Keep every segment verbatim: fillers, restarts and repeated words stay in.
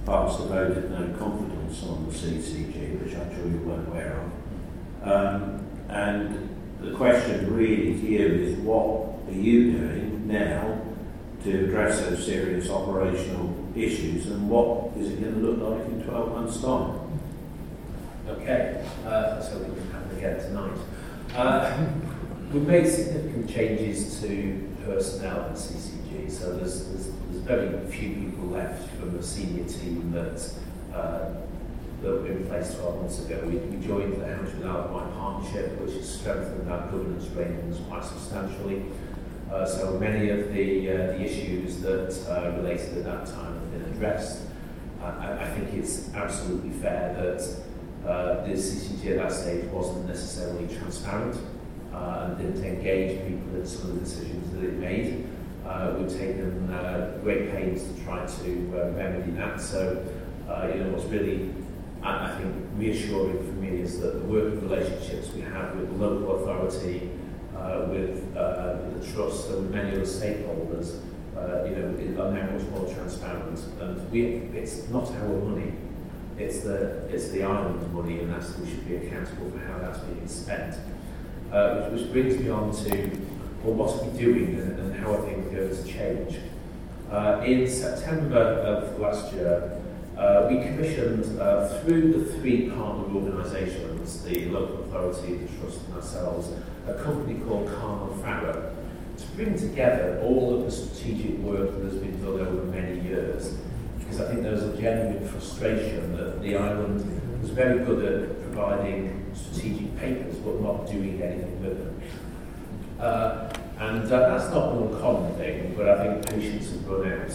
cast a vote of no confidence on the C C G, which I'm sure you weren't aware of. Um, and the question really to you is, what are you doing now to address those serious operational issues, and what is it going to look like in twelve months' time? Okay, uh, let's hope we can happen again tonight. Uh, we've made significant changes to personnel at C C G, so there's, there's, there's very few people left from the senior team that uh, that were in place twelve months ago. We, we joined the Heritage with Alpine Partnership, which has strengthened our governance ratings quite substantially. Uh, so many of the, uh, the issues that uh, related at that time have been addressed. Uh, I, I think it's absolutely fair that uh, the C C G at that stage wasn't necessarily transparent uh, and didn't engage people in some of the decisions that it made. Uh, we've taken uh, great pains to try to uh, remedy that. So, uh, you know, what's really, I, I think, reassuring for me is that the working relationships we have with the local authority, Uh, with uh, the trust and with many other stakeholders, uh, you know, are now much more transparent. And we, it's not our money; it's the it's the island money, and that's we should be accountable for how that's being spent. Uh, which, which brings me on to, well, what are we doing and, and how are things going to change? Uh, in September of last year, uh, we commissioned uh, through the three partner organisations, the local authority, the trust, and ourselves, a company called Carnell Farrow, to bring together all of the strategic work that has been done over many years. Because I think there was a genuine frustration that the island was very good at providing strategic papers but not doing anything with them. Uh, and uh, that's not an uncommon thing, but I think patience has run out.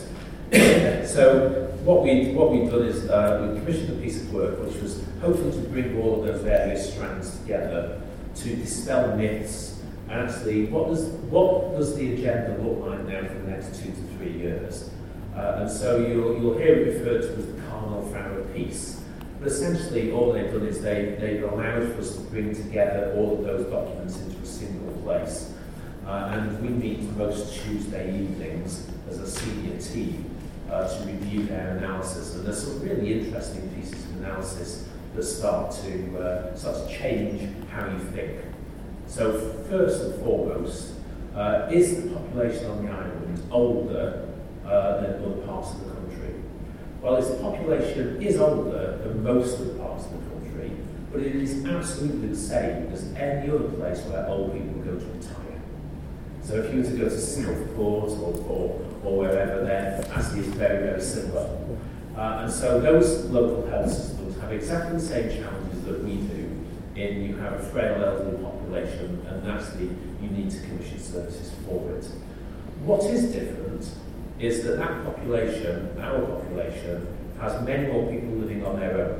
So what, we, what we've done is uh, we commissioned a piece of work which was hopefully to bring all of those various strands together to dispel myths, and actually, what does what does the agenda look like now for the next two to three years? Uh, and so you'll you'll hear it referred to as the Carnell Farrow piece. But essentially, all they've done is they they've allowed for us to bring together all of those documents into a single place. Uh, and we meet most Tuesday evenings as a senior team uh, to review their analysis. And there's some really interesting pieces of analysis that start to uh, start to change how you think. So first and foremost, uh, is the population on the island older uh, than other parts of the country? Well, its population is older than most of the parts of the country, but it is absolutely the same as any other place where old people go to retire. So if you were to go to Singapore or, or, or wherever, then actually it's very, very similar. Uh, and so those local health systems have exactly the same challenges that we do in you have a frail elderly population, and actually you need to commission services for it. What is different is that that population, our population, has many more people living on their own.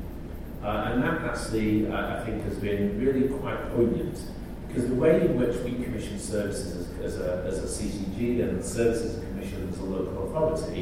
Uh, and that actually, uh, I think, has been really quite poignant, because the way in which we commission services as, as, a, as a C C G and services commissioned as a local authority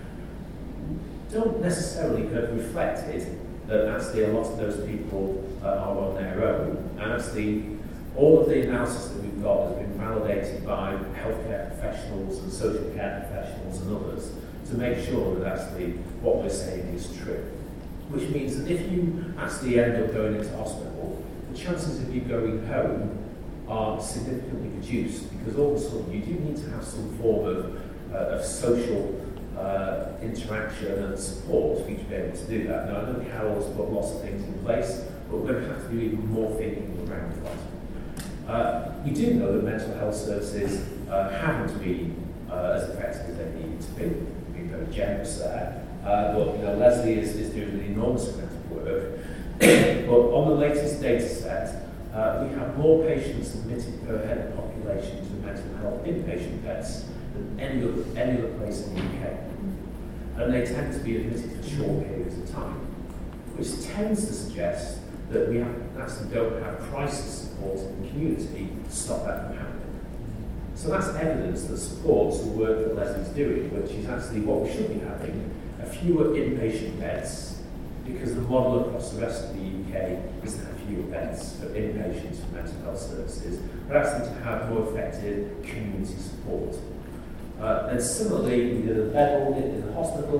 don't necessarily have reflected that actually a lot of those people uh, are on their own. And actually, all of the analysis that we've got has been validated by healthcare professionals and social care professionals and others to make sure that actually what we're saying is true. Which means that if you actually end up going into hospital, the chances of you going home are significantly reduced, because all of a sudden you do need to have some form of, uh, of social Uh, interaction and support for you to be able to do that. Now, I know Carol's got lots of things in place, but we're going to have to do even more thinking around that. Uh, we do know that mental health services uh, haven't been uh, as effective as they needed to be. We've been very generous there. Uh, but you know, Leslie is, is doing an enormous amount of work. But on the latest data set, uh, we have more patients admitted per head of population to mental health inpatient beds than any other, any other place in the U K. And they tend to be admitted for short periods of time, which tends to suggest that we have, actually don't have crisis support in the community to stop that from happening. So that's evidence that supports the work that Leslie's doing, which is actually what we should be having, a fewer inpatient beds, because the model across the rest of the U K is to have fewer beds for inpatients for mental health services, but actually to have more effective community support. Uh, and similarly, we did a bed audit in the hospital,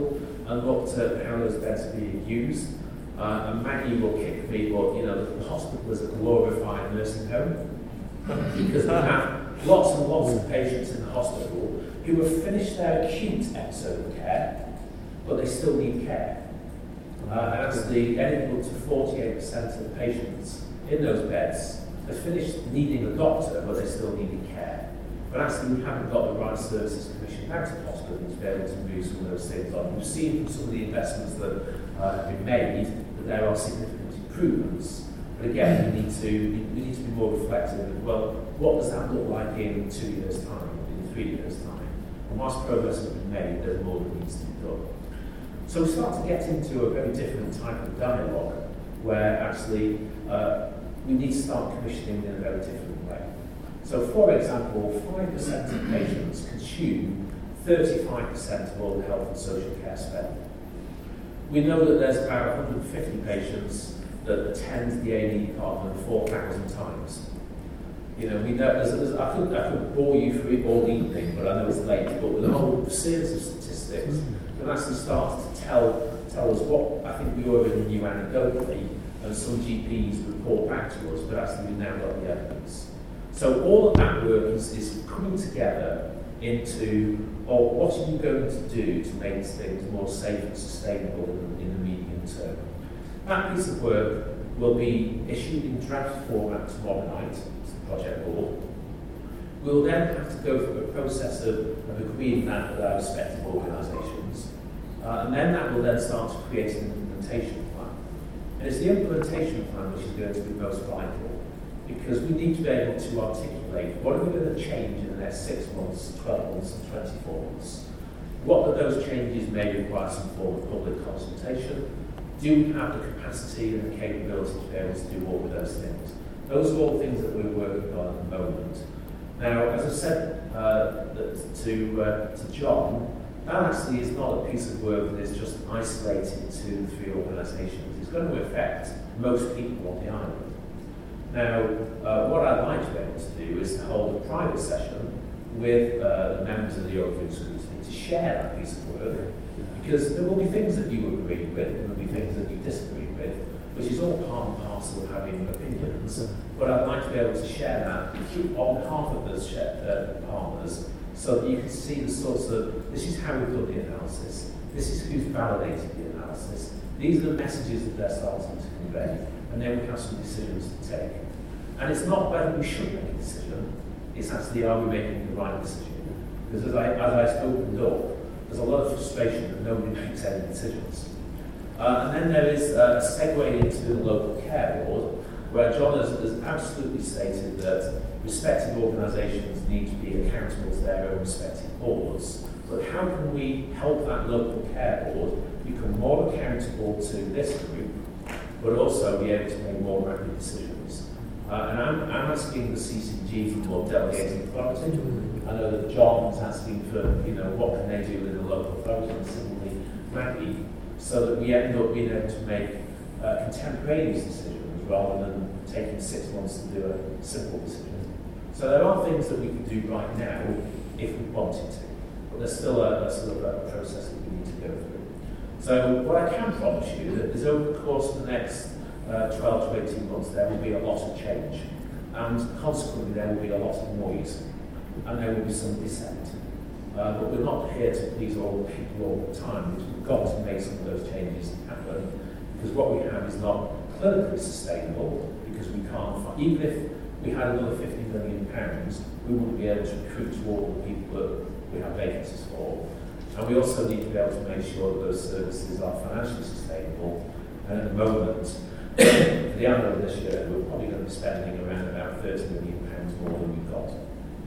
and looked at how those beds are being used. Uh, and Maggie will kick me, but you know, the hospital is a glorified nursing home because we have lots and lots of patients in the hospital who have finished their acute episode of care, but they still need care. Uh, and actually, anything up to forty-eight percent of the patients in those beds have finished needing a doctor, but they still needed care. But actually, we haven't got the right services commissioned out of hospitals to be able to move some of those things on. We've seen from some of the investments that uh, have been made that there are significant improvements. But again, we need to we need to be more reflective of, well, what does that look like in two years' time, in three years' time? And whilst progress has been made, there's more that needs to be done. So we start to get into a very different type of dialogue where actually uh, we need to start commissioning in a very different way. So for example, five percent of patients consume thirty-five percent of all the health and social care spend. We know that there's about one hundred fifty patients that attend the A and E department four thousand times. You know, we know, there's, there's, I, could, I could bore you through it all evening, but I know it's late, but with a whole series of statistics that actually starts to tell, tell us what I think we already knew anecdotally, and some G Ps report back to us, but actually we've now got the evidence. So all of that work is, is coming together into, oh, what are you going to do to make things more safe and sustainable in, in the medium term? That piece of work will be issued in draft format tomorrow night to the project board. We'll then have to go through a process of, of agreeing that with our respective organisations, uh, and then that will then start to create an implementation plan. And it's the implementation plan which is going to be most vital, because we need to be able to articulate what are we going to change in the next six months, twelve months, and twenty-four months. What of those changes may require some form of public consultation? Do we have the capacity and the capability to be able to do all of those things? Those are all things that we're working on at the moment. Now, as I said uh, to, uh, to John, that actually is not a piece of work that is just isolated to three organisations. It's going to affect most people on the island. Now, uh, what I'd like to be able to do is to hold a private session with uh, the members of the Oakland Schools to share that piece of work, because there will be things that you agree with, and there will be things that you disagree with, which is all part and parcel of having opinions. But I'd like to be able to share that on behalf of those uh, partners, so that you can see the sorts of, this is how we've done the analysis, this is who's validated the analysis, these are the messages that they're starting to convey, and then we have some decisions to take. And it's not whether we should make a decision, it's actually are we making the right decision. Because as I, as I opened up, there's a lot of frustration that nobody makes any decisions. Uh, and then there is uh, a segue into the local care board, where John has, has absolutely stated that respective organisations need to be accountable to their own respective boards. But how can we help that local care board become more accountable to this group, but also be able to make more rapid decisions? Uh, and I'm, I'm asking the C C G for more delegated authority. I know that John is asking for, you know, what can they do with the local authority, and similarly Maggie, so that we end up being able to make uh, contemporaneous decisions rather than taking six months to do a simple decision. So there are things that we can do right now if we wanted to, but there's still a, a sort of a process that we need to go through. So what I can promise you that is over the course of the next uh, twelve to eighteen months there will be a lot of change, and consequently there will be a lot of noise, and there will be some dissent. Uh, but we're not here to please all the people all the time. We've got to make some of those changes happen, because what we have is not clinically sustainable, because we can't find, even if we had another fifty million pounds, we wouldn't be able to recruit to all the people that we have vacancies for. And we also need to be able to make sure that those services are financially sustainable. And at the moment, for the end of this year, we're probably going to be spending around about thirty million pounds more than we've got.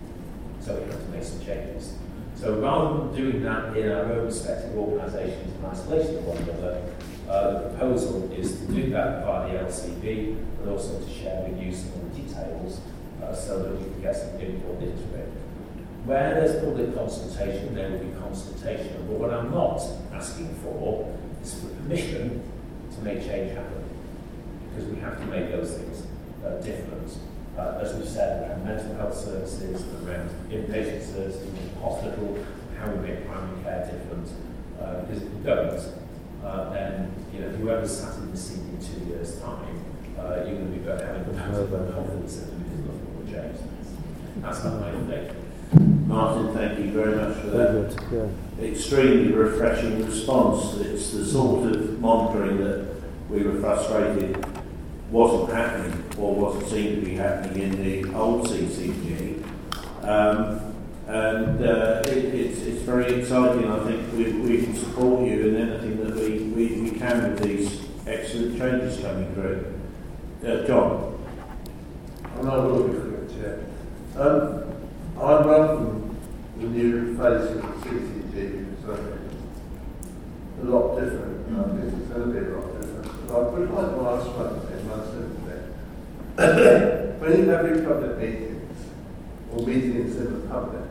So we have to make some changes. So rather than doing that in our own respective organisations in isolation of one another, uh, the proposal is to do that via the L C B, but also to share with you some of the details uh, so that we can get some input into it. Where there's public consultation, there will be consultation, but what I'm not asking for is for permission to make change happen, because we have to make those things uh, different. Uh, as we've said, around mental health services, around inpatient services in the hospital, how we make primary care different, uh, because if we don't, uh, then you know whoever's sat in the seat in two years' time, uh, you're going to be having confidence in them because nothing will change. That's not my update. Martin, thank you very much for that. Good, yeah. Extremely refreshing response. It's the sort of monitoring that we were frustrated wasn't happening or wasn't seen to be happening in the old C C G. Um, and uh, it, it's, it's very exciting. I think we, we can support you in anything that we, we, we can with these excellent changes coming through. Uh, John? I'm not looking for it yet. Um, I welcome the new face of the C C G, so a lot different. I think it's going to be a lot different. But I would like to ask one thing, one simple thing. When you have your public meetings, or meetings in the public,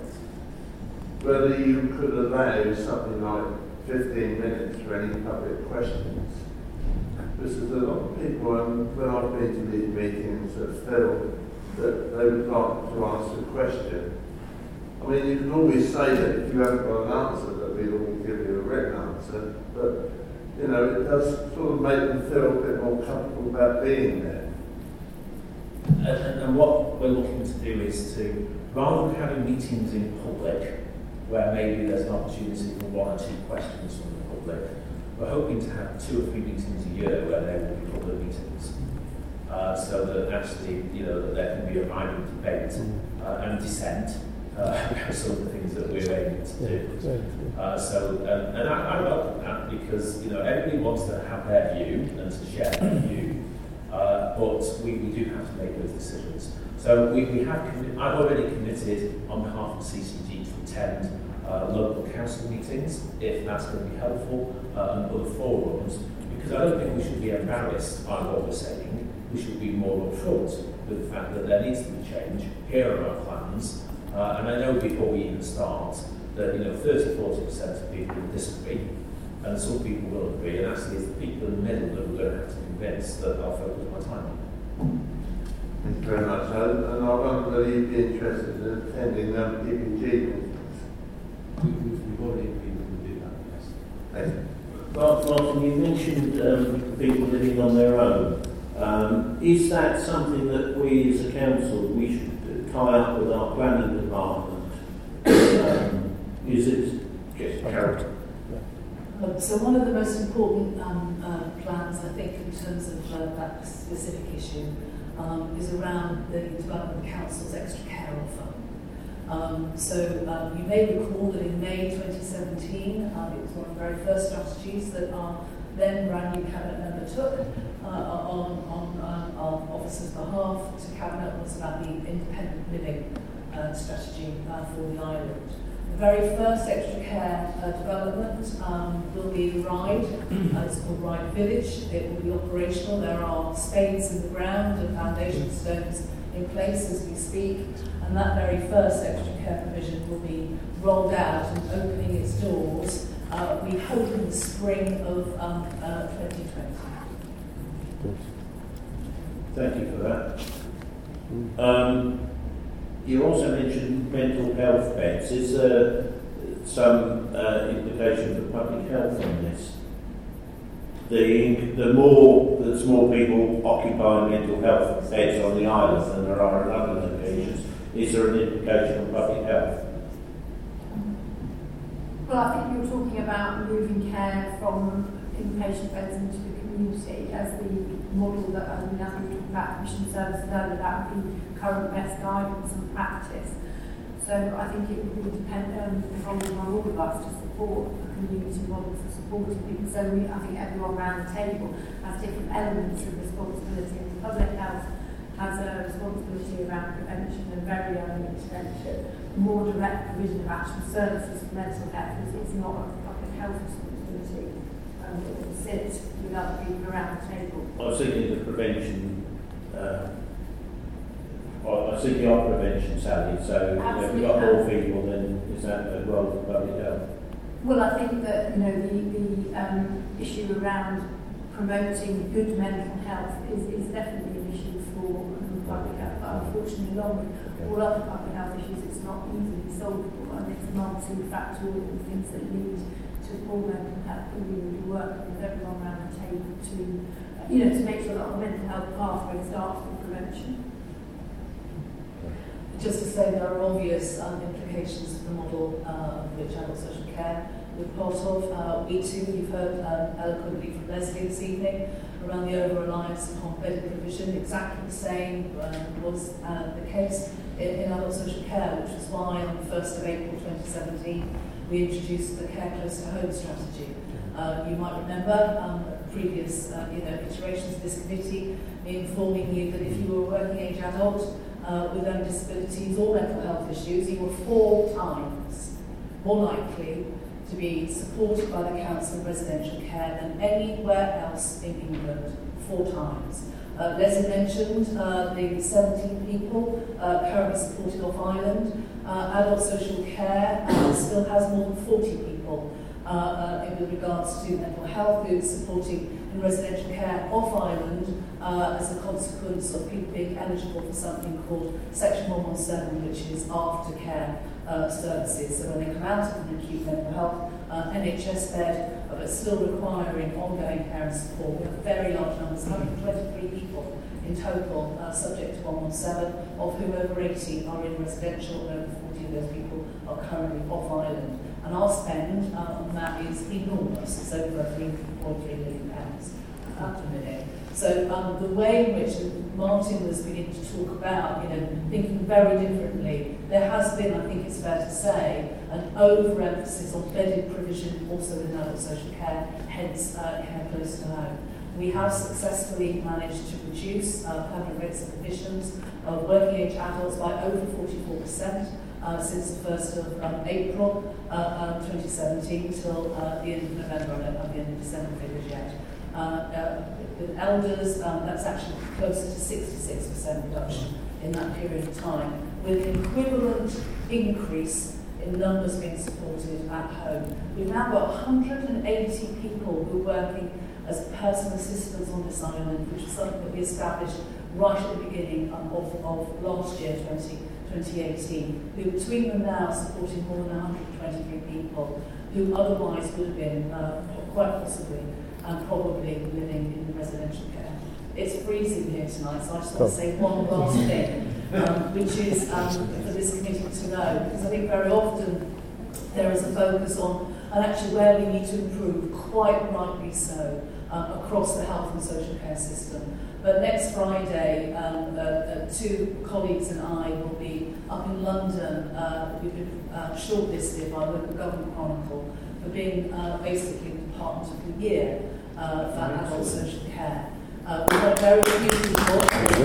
whether you could allow something like fifteen minutes for any public questions. Because there's a lot of people, um, when I've been to these meetings, that feel that they would like to ask a question. I mean, you can always say that if you haven't got an answer, that we will give you a written answer, but, you know, it does sort of make them feel a bit more comfortable about being there. And, and, and what we're looking to do is to, rather than having meetings in public, where maybe there's an opportunity for one or two questions from the public, we're hoping to have two or three meetings a year where there will be public meetings. Uh, so that actually, you know, that there can be a vibrant debate uh, and dissent uh, about some of the things that we're aiming to do. Uh, so, um, and I, I welcome that because, you know, everybody wants to have their view and to share their view, uh, but we, we do have to make those decisions. So we, we have, commi- I've already committed on behalf of C C G to attend uh, local council meetings, if that's going to be helpful, uh, and other forums, because I don't think we should be embarrassed by what we're saying. We should be more upfront with the fact that there needs to be change. Here are our plans, uh, and I know before we even start that you know thirty to forty percent of people will disagree, and some people will agree, and actually it's the people in the middle that we're going to have to convince that I'll focus my time on. Thank you very much. And, and I wonder whether you'd be interested in attending um, P P G meetings. We, we've already agreed to do that, yes. Thank you. Well, Martin, you mentioned um, people living on their own. Um, is that something that we as a council, we should tie up with our planning department? Um, is it? Yes, Carol. Um, so one of the most important um, uh, plans, I think, in terms of uh, that specific issue, um, is around the development of the council's extra care offer. Um, so um, you may recall that in May twenty seventeen, um, it was one of the very first strategies that our then brand new cabinet member took uh, on, on um, our officer's behalf to cabinet was about the independent living uh, strategy uh, for the island. The very first extra care uh, development um, will be Ryde. Uh, it's called Ryde Village. It will be operational. There are spades in the ground and foundation stones in place as we speak. And that very first extra care provision will be rolled out and opening its doors, uh, we hope in the spring of um, uh, twenty twenty. Thank you for that. Um, you also mentioned mental health beds. Is there some uh, implication for public health on this? The, the more there's more people occupying mental health beds on the island than there are in other locations, is there an implication on public health? Well, I think you were talking about moving care from inpatient beds into the community as the model that I mean, as we talked about commission services earlier, that would be current best guidance and practice. So I think it would really depend on um, on all of us to support a community model for supporting people. So we, I think everyone around the table has different elements of responsibility. And public health has a responsibility around prevention and very early intervention. More direct provision of actual services for mental health is not a public health responsibility. Um, it will sit with other people around the table. I was thinking the prevention. Uh, I was thinking of prevention, Sally. So if we've got more people, then is that a role for public health? Well, I think that you know the the um, issue around promoting good mental health is, is definitely an issue for um, public health. But unfortunately, along with all other public health issues, it's not easily solvable, and it's multi-factorial things that lead to to all mental health, and we will be working with everyone around the table to, uh, you know, to make sure that our mental health pathway starts with prevention. Just to say there are obvious um, implications of the model uh, which adult social care we're part of. Uh, we too, you've heard um, eloquently from Leslie this evening around the over-reliance upon bedded provision. Exactly the same um, was uh, the case in, in adult social care, which was why on the first of April twenty seventeen we introduced the Care Close to Home strategy. Uh, you might remember um, previous uh, you know, iterations of this committee informing you that if you were a working age adult Uh, with learning disabilities or mental health issues, you were four times more likely to be supported by the Council of Residential Care than anywhere else in England, four times. Uh, Leslie mentioned uh, the seventeen people uh, currently supported off island. Uh, adult social care uh, still has more than forty people uh, uh, in with regards to mental health who's supporting in residential care off island uh, as a consequence of people being eligible for something called Section one seventeen, which is aftercare uh, services. So when they come out of an acute mental health uh, N H S bed, uh, but still requiring ongoing care and support, we have very large numbers, one hundred twenty-three people in total uh, subject to one seventeen, of whom over eighty are in residential, over forty of those people are currently off island. And our spend uh, on that is enormous. It's over three point three million pounds at the minute. So um, the way in which Martin was beginning to talk about, you know, thinking very differently, there has been, I think it's fair to say, an overemphasis on bedded provision also in adult social care, hence uh, care close to home. We have successfully managed to reduce uh, permanent rates of admissions of working age adults by over forty-four percent. Uh, since the first of um, April uh, um, twenty seventeen till uh, the end of November, I don't have the end of December figures yet. Uh, uh, with elders, um, that's actually closer to sixty-six percent reduction in that period of time, with an equivalent increase in numbers being supported at home. We've now got one hundred eighty people who are working as personal assistants on this island, which is something that we established right at the beginning um, of, of last year, twenty eighteen, who between them now supporting more than one hundred twenty-three people who otherwise would have been uh, quite possibly and probably living in residential care. It's freezing here tonight, so I just want to say one last thing, um, which is um, for this committee to know, because I think very often there is a focus on, and actually where we need to improve, quite rightly so, uh, across the health and social care system. But next Friday, um, uh, uh, two colleagues and I will be up in London. Uh, we've been uh, shortlisted by Local Government Chronicle for being uh, basically the Department of the Year uh, for adult social care. Uh, we've got very few people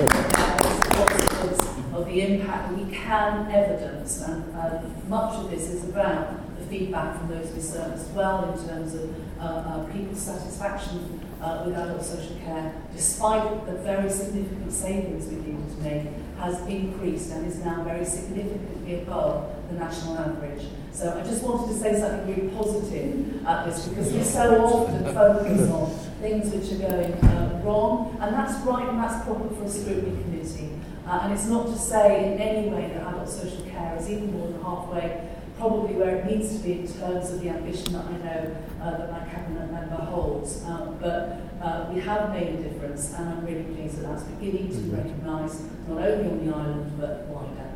as a consequence of the impact that we can evidence, and uh, much of this is about the feedback from those we serve as well in terms of uh, uh, people's satisfaction uh, with adult social care, despite the very significant savings we've been able to make, has increased and is now very significantly above the national average. So I just wanted to say something really positive at this, because we so often focus on things which are going uh, wrong, and that's right and that's proper for a scrutiny committee. Uh, and it's not to say in any way that adult social care is even more than halfway probably where it needs to be in terms of the ambition that I know uh, that my cabinet member holds. Um, but uh, we have made a difference, and I'm really pleased that that's beginning to be recognised not only on the island but wider.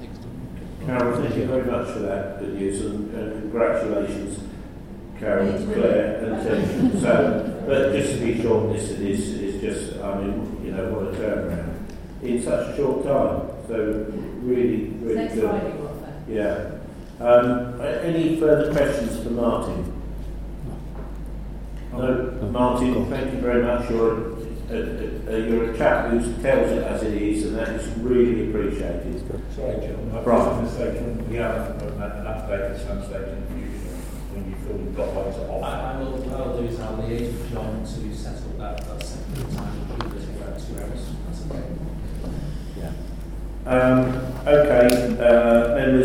Carol, thank you very much for that good news, and, and congratulations, Carol, Claire, and Tim. So, but just to be shortlisted is is just, I mean, you know, what a turnaround in such a short time. So, really, really Next good. Friday, what then? Yeah. Um, any further questions for Martin? No, Martin, thank you very much. You're a, a, a, you're a chap who tells it as it is, and that is really appreciated. Sorry, John, I Right. was going to say, can we have an update at some stage in the future when you feel you've got one to offer? I, I will, what I'll do is I'll liaise with John to settle that, that second time, we'll do this in about two hours. That's okay. Um, okay, uh, members.